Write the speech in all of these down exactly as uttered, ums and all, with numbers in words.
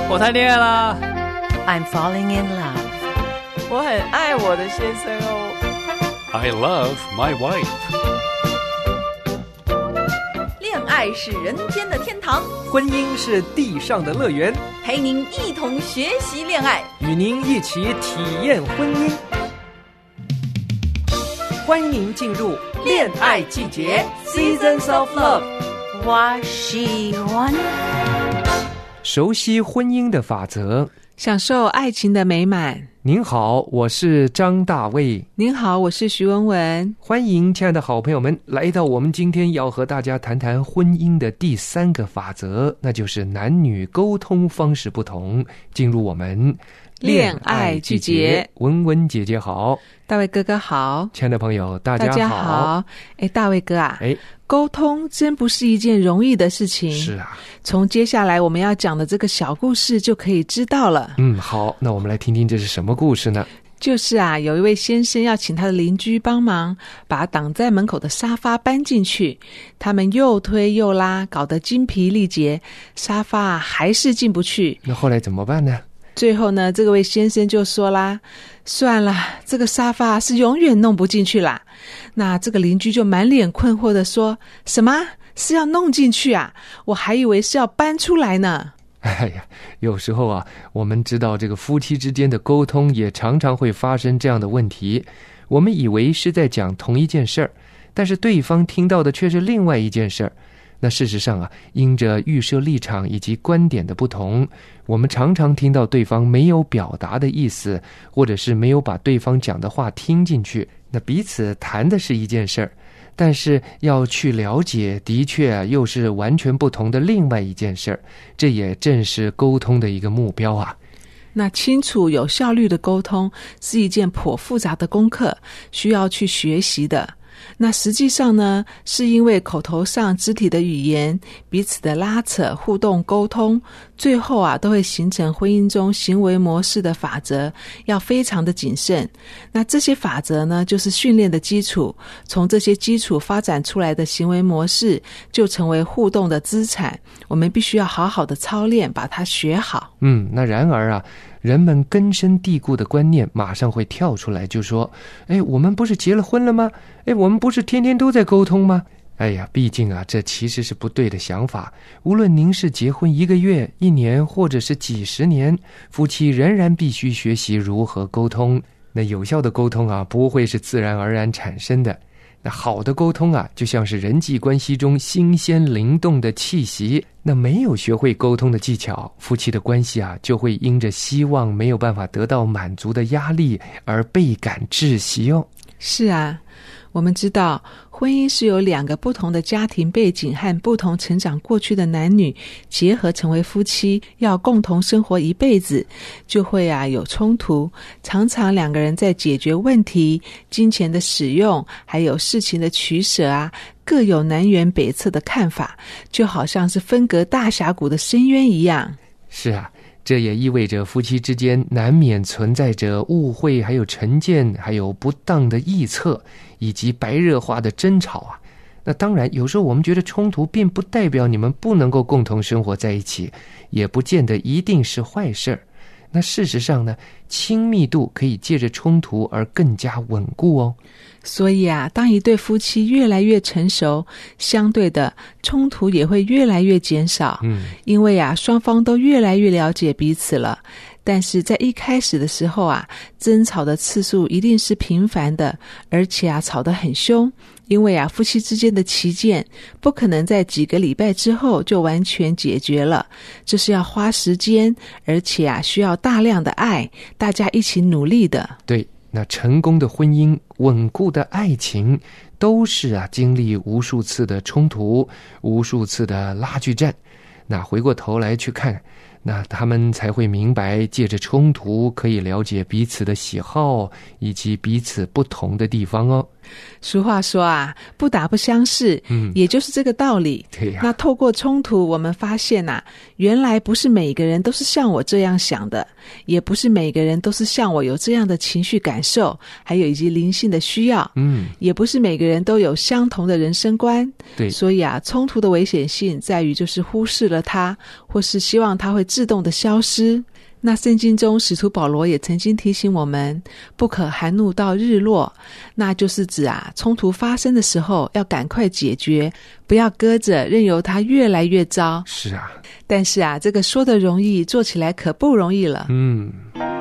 我谈恋爱啦。 I'm falling in love. 我很爱我的先生哦。 I love my wife. 恋爱是人间的天堂， 婚姻是地上的乐园， 陪您一同学习恋爱， 与您一起体验婚姻。欢迎您进入恋爱季节 Seasons of Love。 我喜欢熟悉婚姻的法则， 享受爱情的美满。 您好，我是张大卫。 您好，我是徐文文。 欢迎亲爱的好朋友们来到我们今天要和大家谈谈婚姻的第三个法则，那就是男女沟通方式不同。进入我们恋爱季节。 文文姐姐好， 大卫哥哥好， 亲爱的朋友大家好。 大家好。哎，大卫哥啊， 哎， 沟通真不是一件容易的事情。 是啊， 从接下来我们要讲的这个小故事就可以知道了。 嗯，好，那我们来听听这是什么故事呢？ 就是啊，有一位先生要请他的邻居帮忙把挡在门口的沙发搬进去，他们又推又拉，搞得精疲力竭，沙发还是进不去。 那后来怎么办呢？ 最后呢，这位先生就说啦，算了，这个沙发是永远弄不进去啦。那这个邻居就满脸困惑的说，什么是要弄进去啊？我还以为是要搬出来呢。 哎呀，有时候啊，我们知道这个夫妻之间的沟通也常常会发生这样的问题。我们以为是在讲同一件事儿，但是对方听到的却是另外一件事儿。那事实上啊，因着预设立场以及观点的不同，我们常常听到对方没有表达的意思，或者是没有把对方讲的话听进去。那彼此谈的是一件事儿，但是要去了解，的确啊，又是完全不同的另外一件事儿。这也正是沟通的一个目标啊。 那清楚有效率的沟通是一件颇复杂的功课，需要去学习的。那实际上呢，是因为口头上肢体的语言彼此的拉扯互动沟通，最后啊都会形成婚姻中行为模式的法则，要非常的谨慎。那这些法则呢，就是训练的基础，从这些基础发展出来的行为模式就成为互动的资产，我们必须要好好的操练，把它学好。 嗯，那然而啊，人们根深蒂固的观念马上会跳出来，就说，哎，我们不是结了婚了吗？哎，我们不是天天都在沟通吗？哎呀，毕竟啊，这其实是不对的想法。无论您是结婚一个月、一年，或者是几十年，夫妻仍然必须学习如何沟通。那有效的沟通啊，不会是自然而然产生的。那好的沟通啊，就像是人际关系中新鲜灵动的气息。那没有学会沟通的技巧，夫妻的关系啊，就会因着希望没有办法得到满足的压力而倍感窒息哦。 是啊，我们知道婚姻是由两个不同的家庭背景和不同成长过去的男女结合成为夫妻，要共同生活一辈子，就会啊有冲突。常常两个人在解决问题、金钱的使用还有事情的取舍啊，各有南辕北辙的看法，就好像是分隔大峡谷的深渊一样。 是啊，这也意味着夫妻之间难免存在着误会，还有成见，还有不当的臆测，以及白热化的争吵啊。那当然，有时候我们觉得冲突并不代表你们不能够共同生活在一起，也不见得一定是坏事儿。那事实上呢，亲密度可以借着冲突而更加稳固哦。 所以啊，当一对夫妻越来越成熟，相对的冲突也会越来越减少。嗯，因为啊，双方都越来越了解彼此了。但是在一开始的时候啊，争吵的次数一定是频繁的，而且啊，吵得很凶。因为啊，夫妻之间的歧见不可能在几个礼拜之后就完全解决了，这是要花时间，而且啊，需要大量的爱，大家一起努力的。 对，那成功的婚姻、稳固的爱情，都是啊经历无数次的冲突、无数次的拉锯战。那回过头来去看，那他们才会明白，借着冲突可以了解彼此的喜好以及彼此不同的地方哦。 俗话说啊，不打不相识，嗯，也就是这个道理。 对呀。 那透过冲突，我们发现啊，原来不是每个人都是像我这样想的，也不是每个人都是像我有这样的情绪感受，还有以及灵性的需要，嗯，也不是每个人都有相同的人生观。 对， 所以啊，冲突的危险性在于就是忽视了它，或是希望它会自动的消失。那圣经中使徒保罗也曾经提醒我们，不可含怒到日落，那就是指啊，冲突发生的时候要赶快解决，不要搁着任由它越来越糟。 是啊， 但是啊，这个说得容易，做起来可不容易了。 嗯。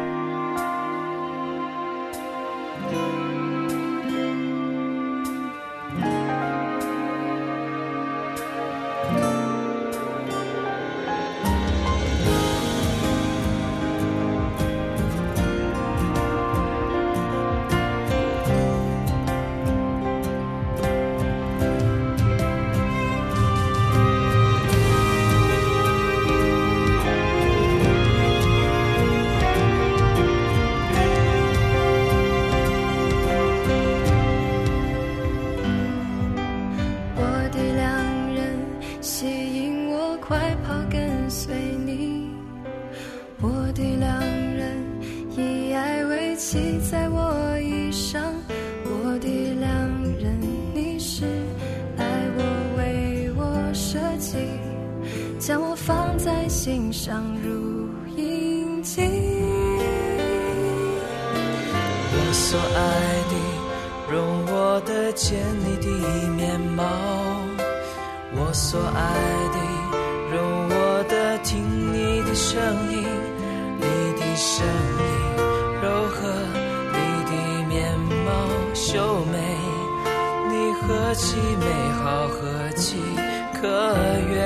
将我放在心上如印记。 我所爱的，容我的见你的面貌；我所爱的，容我的听你的声音。你的声音柔和，你的面貌秀美，你何其美好，何其可悦。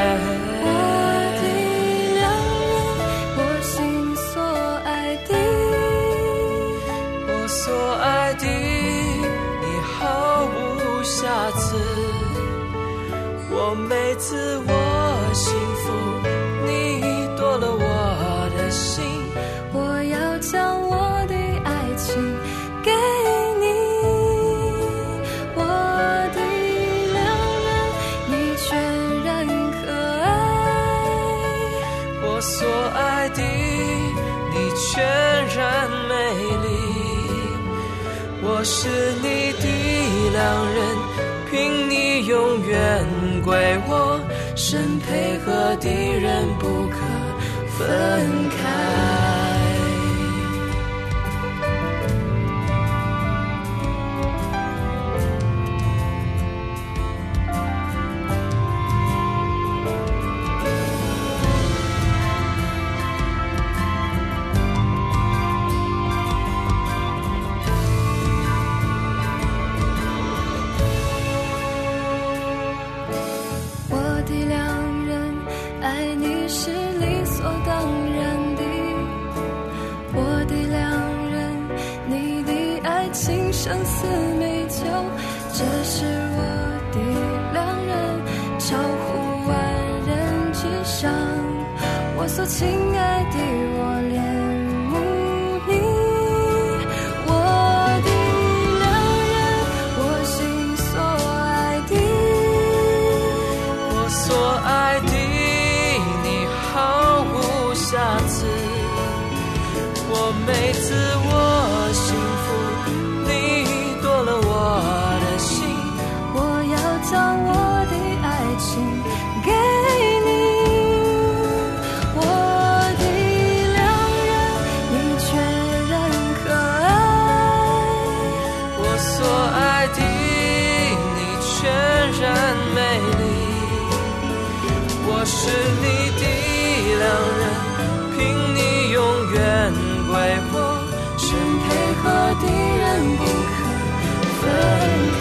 我每次我幸福，你夺了我的心， 我要将我的爱情给你，我的良人，你全然可爱， 我所爱的你全然美丽，我是你的良人，凭你永远归我，神配合的人不可分开。 生死美酒，这是我的良人，超乎万人之上，我所亲爱的，我恋慕你，我的良人，我心所爱的， 我所爱的你毫无瑕疵，我每次我幸福将我的爱情给你，我的良人，你全然可爱， 我所爱的你全然美丽，我是你的良人，凭你永远归我，神配合的人不可分开。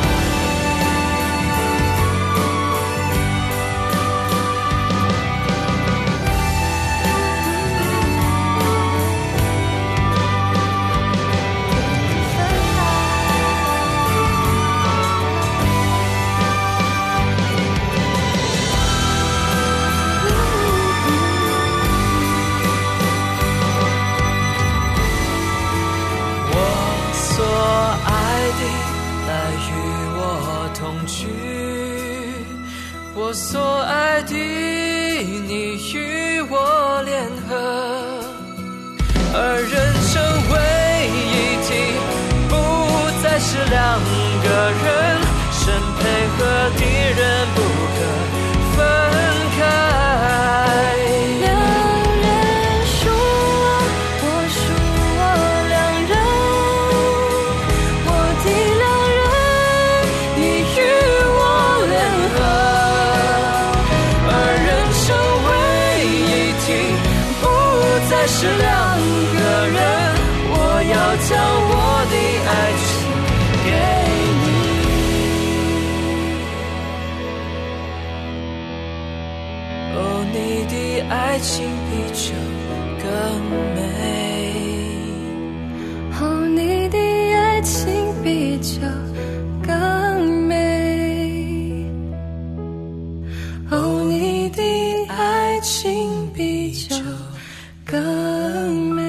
我所爱的你与我联合，二人成为一体，不再是两个人，神配合的人不可分开。 良是两个人，我要将我的爱情给你。哦，你的爱情比这更美， 哦，你的爱情比这更美，哦，你的爱情比这更美。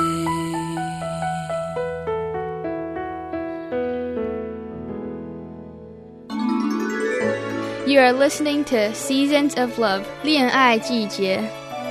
You are listening to Seasons of Love 恋爱季节。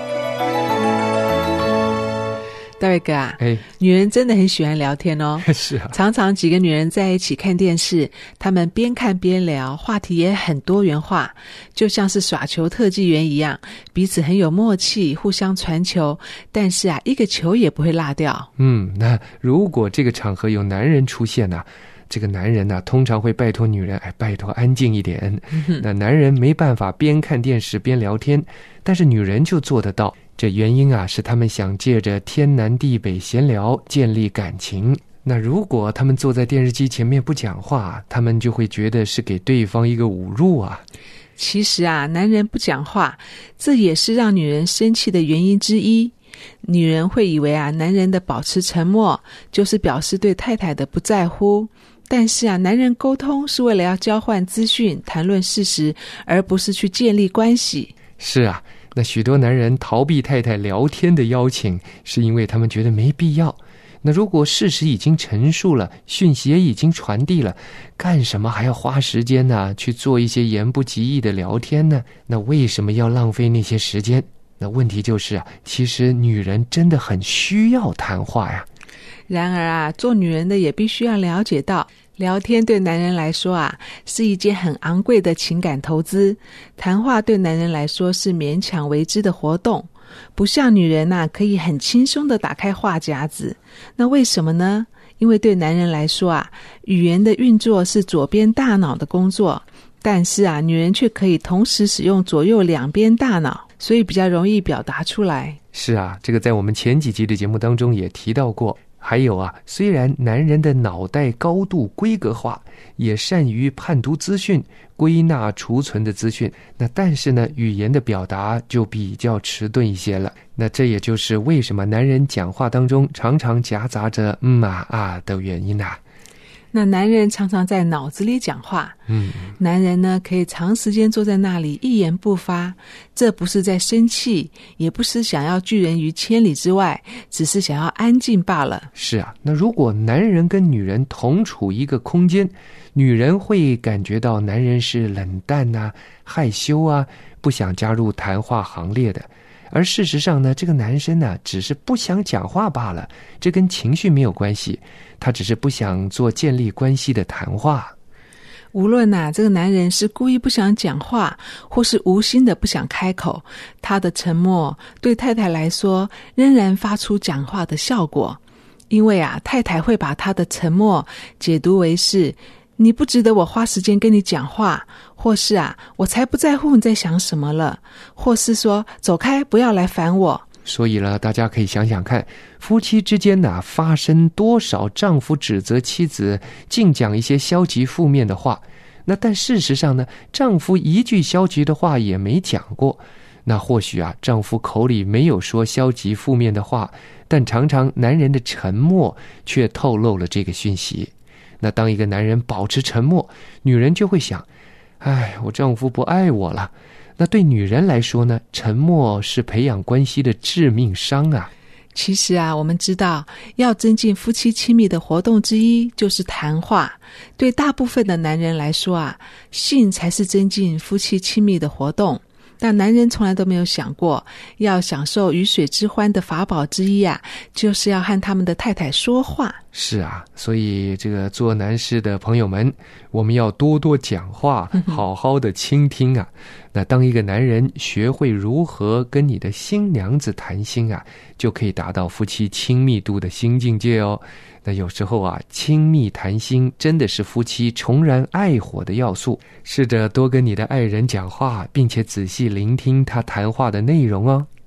大卫哥啊， 哎， 女人真的很喜欢聊天哦。 是啊， 常常几个女人在一起看电视，她们边看边聊，话题也很多元化，就像是耍球特技员一样，彼此很有默契，互相传球，但是啊，一个球也不会落掉。 嗯，那如果这个场合有男人出现呢、啊？这个男人呢、啊，通常会拜托女人，哎，拜托安静一点。嗯、那男人没办法边看电视边聊天，但是女人就做得到。这原因啊，是他们想借着天南地北闲聊建立感情。那如果他们坐在电视机前面不讲话，他们就会觉得是给对方一个侮辱啊。 其实啊，男人不讲话，这也是让女人生气的原因之一。女人会以为啊，男人的保持沉默就是表示对太太的不在乎。但是啊，男人沟通是为了要交换资讯、谈论事实，而不是去建立关系。 是啊，那许多男人逃避太太聊天的邀请，是因为他们觉得没必要。那如果事实已经陈述了，讯息也已经传递了，干什么还要花时间呢？去做一些言不及义的聊天呢？那为什么要浪费那些时间？那问题就是啊，其实女人真的很需要谈话呀。 然而啊，做女人的也必须要了解到，聊天对男人来说啊，是一件很昂贵的情感投资。谈话对男人来说是勉强为之的活动，不像女人啊，可以很轻松地打开话匣子。那为什么呢？因为对男人来说啊，语言的运作是左边大脑的工作，但是啊，女人却可以同时使用左右两边大脑，所以比较容易表达出来。 是啊，这个在我们前几集的节目当中也提到过。还有啊，虽然男人的脑袋高度规格化，也善于判读资讯、归纳储存的资讯，那但是呢，语言的表达就比较迟钝一些了。那这也就是为什么男人讲话当中常常夹杂着嗯啊啊的原因啊。 那男人常常在脑子里讲话，嗯，男人呢可以长时间坐在那里一言不发，这不是在生气，也不是想要拒人于千里之外，只是想要安静罢了。 是啊，那如果男人跟女人同处一个空间，女人会感觉到男人是冷淡啊、害羞啊，不想加入谈话行列的。而事实上呢，这个男生呢，只是不想讲话罢了，这跟情绪没有关系，他只是不想做建立关系的谈话。 无论啊，这个男人是故意不想讲话，或是无心的不想开口，他的沉默对太太来说仍然发出讲话的效果。因为啊，太太会把他的沉默解读为是你不值得我花时间跟你讲话，或是啊，我才不在乎你在想什么了，或是说走开，不要来烦我。 所以呢，大家可以想想看，夫妻之间呢，发生多少丈夫指责妻子净讲一些消极负面的话，那但事实上呢，丈夫一句消极的话也没讲过。那或许啊，丈夫口里没有说消极负面的话，但常常男人的沉默却透露了这个讯息。那当一个男人保持沉默，女人就会想，哎，我丈夫不爱我了。那对女人来说呢，沉默是培养关系的致命伤啊。 其实啊，我们知道要增进夫妻亲密的活动之一就是谈话。对大部分的男人来说啊，性才是增进夫妻亲密的活动。但男人从来都没有想过，要享受鱼水之欢的法宝之一啊，就是要和他们的太太说话。 是啊，所以这个做男士的朋友们，我们要多多讲话，好好的倾听啊。那当一个男人学会如何跟你的新娘子谈心啊，就可以达到夫妻亲密度的新境界哦。那有时候啊，亲密谈心真的是夫妻重燃爱火的要素。试着多跟你的爱人讲话，并且仔细聆听他谈话的内容哦。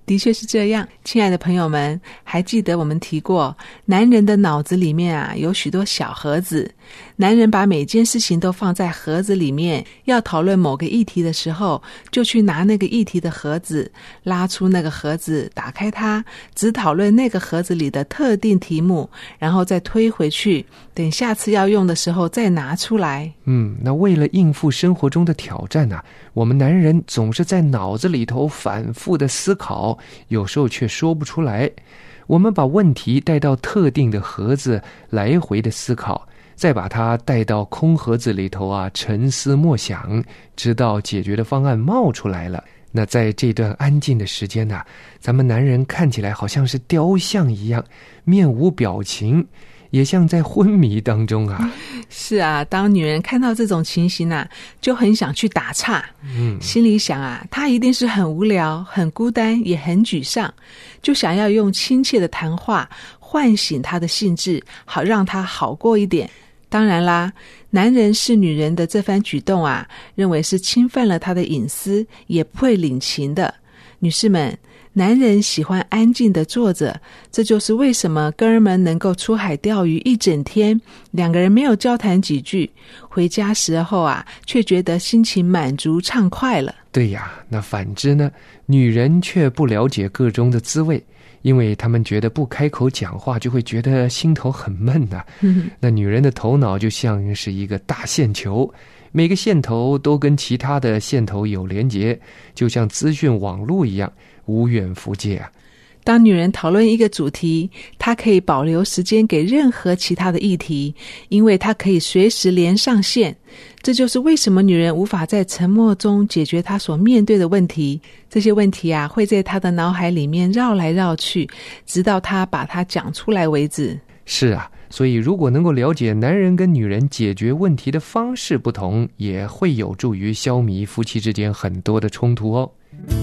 的确是这样。亲爱的朋友们，还记得我们提过，男人的脑子里面啊有许多小盒子，男人把每件事情都放在盒子里面，要讨论某个议题的时候，就去拿那个议题的盒子，拉出那个盒子，打开它，只讨论那个盒子里的特定题目，然后再推回去，等下次要用的时候再拿出来。 嗯，那为了应付生活中的挑战啊，我们男人总是在脑子里头反复的思考，有时候却说不出来。我们把问题带到特定的盒子，来回的思考，再把它带到空盒子里头啊，沉思默想，直到解决的方案冒出来了。那在这段安静的时间呢、啊，咱们男人看起来好像是雕像一样，面无表情，也像在昏迷当中啊。 是啊，当女人看到这种情形啊，就很想去打岔，嗯，心里想啊，她一定是很无聊、很孤单，也很沮丧，就想要用亲切的谈话唤醒她的兴致，好让她好过一点。当然啦，男人视女人的这番举动啊，认为是侵犯了她的隐私，也不会领情的。女士们，男人喜欢安静地坐着，这就是为什么哥儿们能够出海钓鱼一整天，两个人没有交谈几句，回家时候啊，却觉得心情满足畅快了。 对呀，那反之呢，女人却不了解个中的滋味，因为他们觉得不开口讲话就会觉得心头很闷啊。嗯、那女人的头脑就像是一个大线球，每个线头都跟其他的线头有连结，就像资讯网络一样，无远弗届啊。 当女人讨论一个主题，她可以保留时间给任何其他的议题，因为她可以随时连上线。这就是为什么女人无法在沉默中解决她所面对的问题。这些问题啊，会在她的脑海里面绕来绕去，直到她把它讲出来为止。 是啊，所以如果能够了解男人跟女人解决问题的方式不同，也会有助于消弭夫妻之间很多的冲突哦。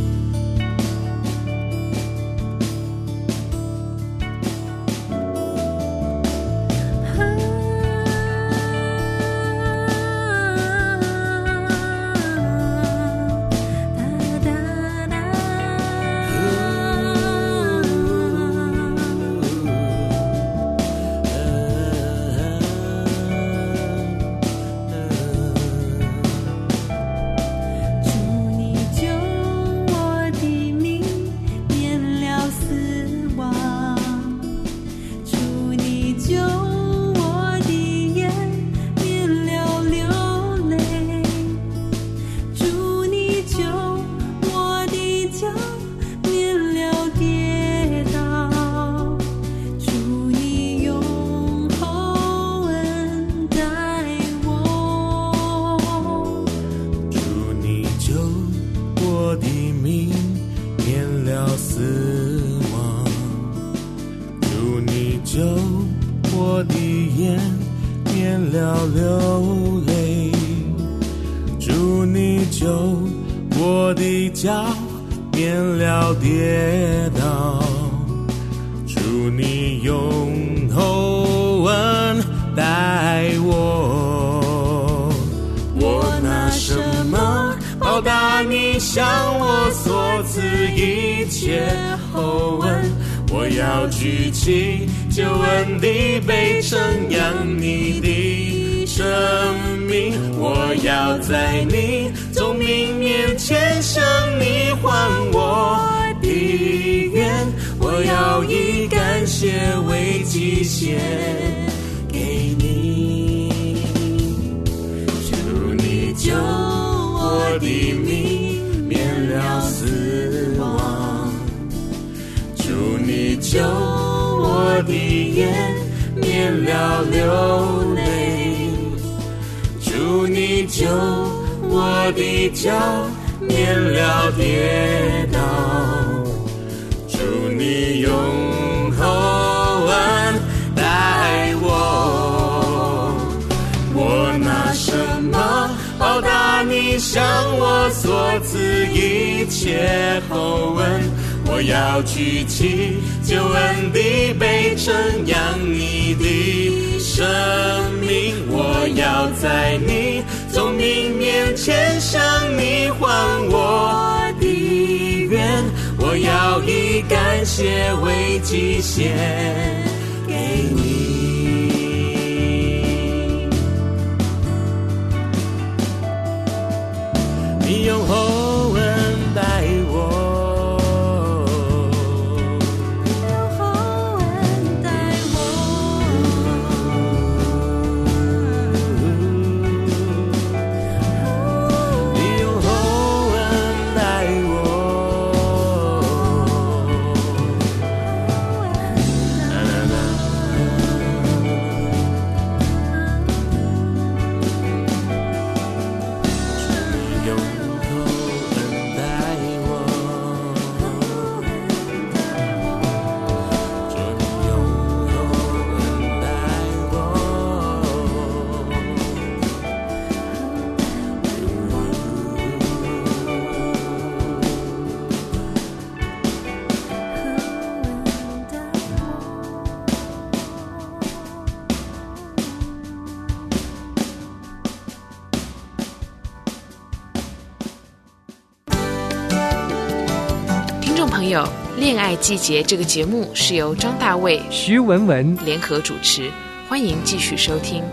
向我所赐一切厚恩，我要举起救恩的杯，称扬你的生命。我要在你众民面前向你还我的愿，我我要以感谢为祭献给你。你用厚恩待我， 朋友，恋爱季节这个节目是由张大卫、 徐文文联合主持，欢迎继续收听。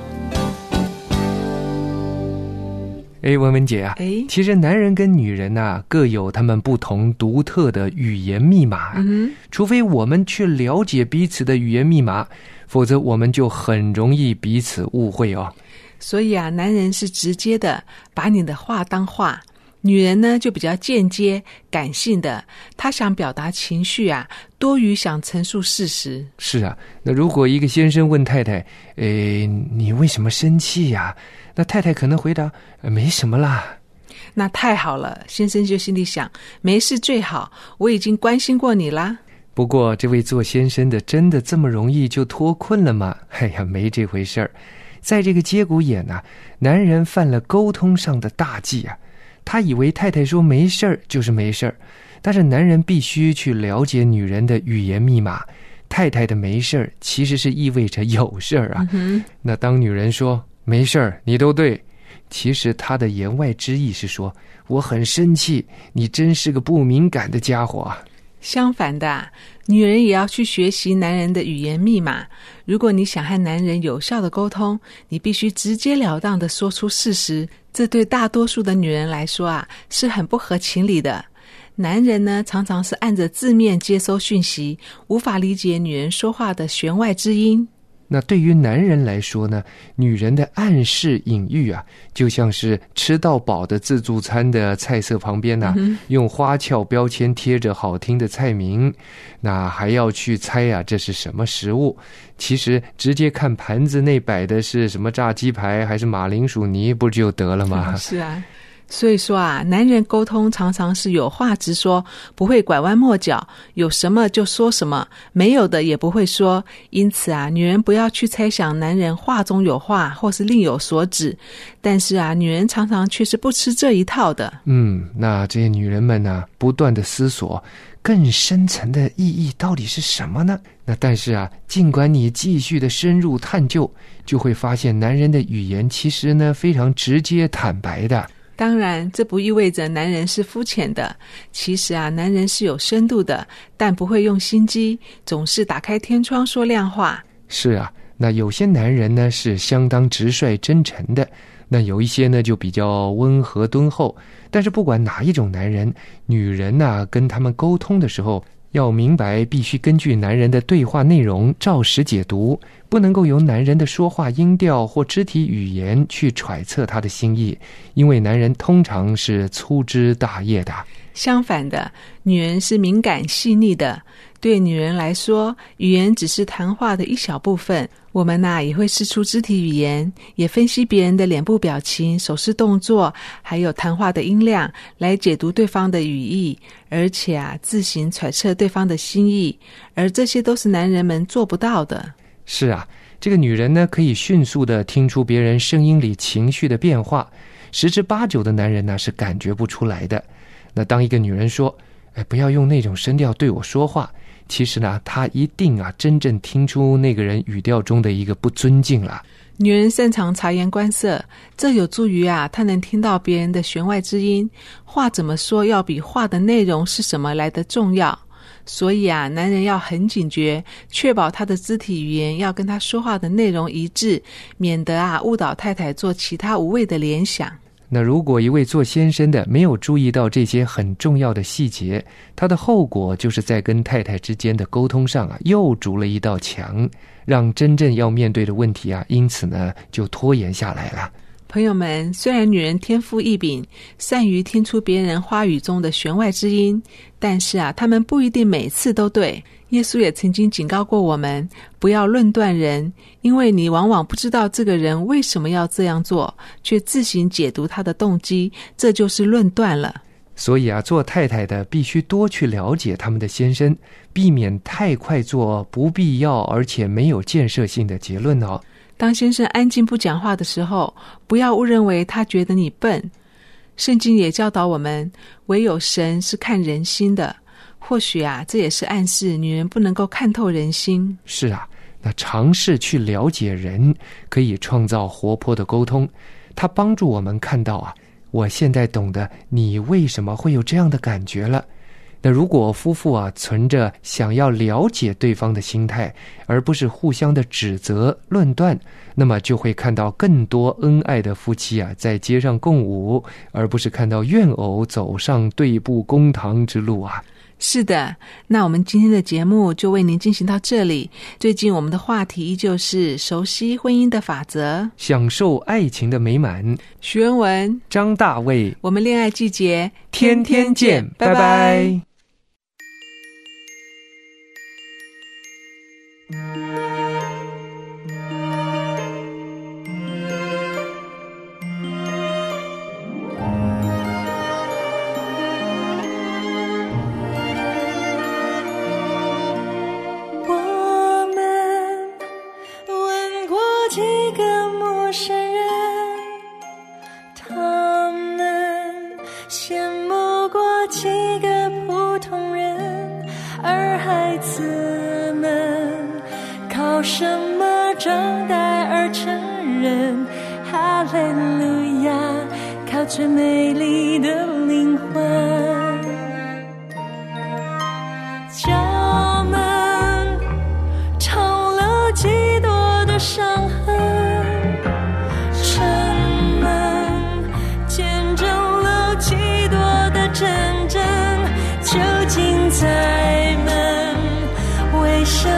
哎，文文姐啊， 哎， 其实男人跟女人啊各有他们不同独特的语言密码， 嗯， 除非我们去了解彼此的语言密码，否则我们就很容易彼此误会哦。 所以啊，男人是直接的，把你的话当话。女人呢就比较间接感性的，她想表达情绪啊，多于想陈述事实。 是啊，那如果一个先生问太太，诶，你为什么生气呀？那太太可能回答，没什么啦。 那太好了，先生就心里想，没事最好，我已经关心过你啦。 不过这位做先生的真的这么容易就脱困了吗？哎呀，没这回事儿。在这个节骨眼啊，男人犯了沟通上的大忌啊。他以为太太说没事儿就是没事儿，但是男人必须去了解女人的语言密码。太太的没事儿其实是意味着有事儿啊、 嗯、 那当女人说没事儿你都对，其实她的言外之意是说我很生气，你真是个不敏感的家伙啊。 相反的，女人也要去学习男人的语言密码。如果你想和男人有效的沟通，你必须直截了当的说出事实，这对大多数的女人来说啊，是很不合情理的。男人呢，常常是按着字面接收讯息，无法理解女人说话的弦外之音。 那对于男人来说呢，女人的暗示隐喻啊，就像是吃到饱的自助餐的菜色旁边啊、嗯、用花俏标签贴着好听的菜名，那还要去猜啊这是什么食物。其实直接看盘子内摆的是什么炸鸡排还是马铃薯泥不就得了吗、 嗯、是啊，所以说啊，男人沟通常常是有话直说，不会拐弯抹角，有什么就说什么，没有的也不会说。因此啊，女人不要去猜想男人话中有话或是另有所指，但是啊，女人常常却是不吃这一套的。 嗯，那这些女人们呢，不断的思索更深层的意义到底是什么呢？那但是啊，尽管你继续的深入探究，就会发现男人的语言其实呢非常直接坦白的。 当然，这不意味着男人是肤浅的。其实啊，男人是有深度的，但不会用心机，总是打开天窗说亮话。 是啊，那有些男人呢是相当直率真诚的，那有一些呢就比较温和敦厚。但是不管哪一种男人，女人啊跟他们沟通的时候，要明白必须根据男人的对话内容照实解读，不能够由男人的说话音调或肢体语言去揣测他的心意，因为男人通常是粗枝大叶的。 相反的，女人是敏感细腻的。对女人来说，语言只是谈话的一小部分。我们啊也会释出肢体语言，也分析别人的脸部表情、手势动作，还有谈话的音量，来解读对方的语义，而且啊自行揣测对方的心意，而这些都是男人们做不到的。 是啊，这个女人呢可以迅速地听出别人声音里情绪的变化，十之八九的男人呢是感觉不出来的。那当一个女人说，哎，不要用那种声调对我说话， 其实呢，他一定啊真正听出那个人语调中的一个不尊敬了。 女人擅长察言观色，这有助于啊她能听到别人的弦外之音，话怎么说要比话的内容是什么来得重要。所以啊，男人要很警觉，确保他的肢体语言要跟他说话的内容一致，免得啊误导太太做其他无谓的联想。 那如果一位做先生的没有注意到这些很重要的细节，他的后果就是在跟太太之间的沟通上啊又筑了一道墙，让真正要面对的问题啊因此呢就拖延下来了。 朋友们，虽然女人天赋异禀，善于听出别人话语中的弦外之音，但是啊，她们不一定每次都对。耶稣也曾经警告过我们，不要论断人，因为你往往不知道这个人为什么要这样做，却自行解读他的动机，这就是论断了。 所以啊，做太太的必须多去了解他们的先生，避免太快做不必要而且没有建设性的结论哦。 当先生安静不讲话的时候，不要误认为他觉得你笨。圣经也教导我们，唯有神是看人心的。或许啊，这也是暗示女人不能够看透人心。 是啊，那尝试去了解人，可以创造活泼的沟通。它帮助我们看到啊，我现在懂得你为什么会有这样的感觉了。那如果夫妇啊存着想要了解对方的心态，而不是互相的指责论断，那么就会看到更多恩爱的夫妻啊在街上共舞，而不是看到怨偶走上对簿公堂之路啊。 是的，那我们今天的节目就为您进行到这里。最近我们的话题依旧是熟悉婚姻的法则， 享受爱情的美满。 徐文文、 张大卫， 我们恋爱季节天天见，拜拜。 什么长大而成人？哈利路亚，靠最美丽的灵魂。家门尝了几多的伤痕，城门见证了几多的真正，究竟在门为什么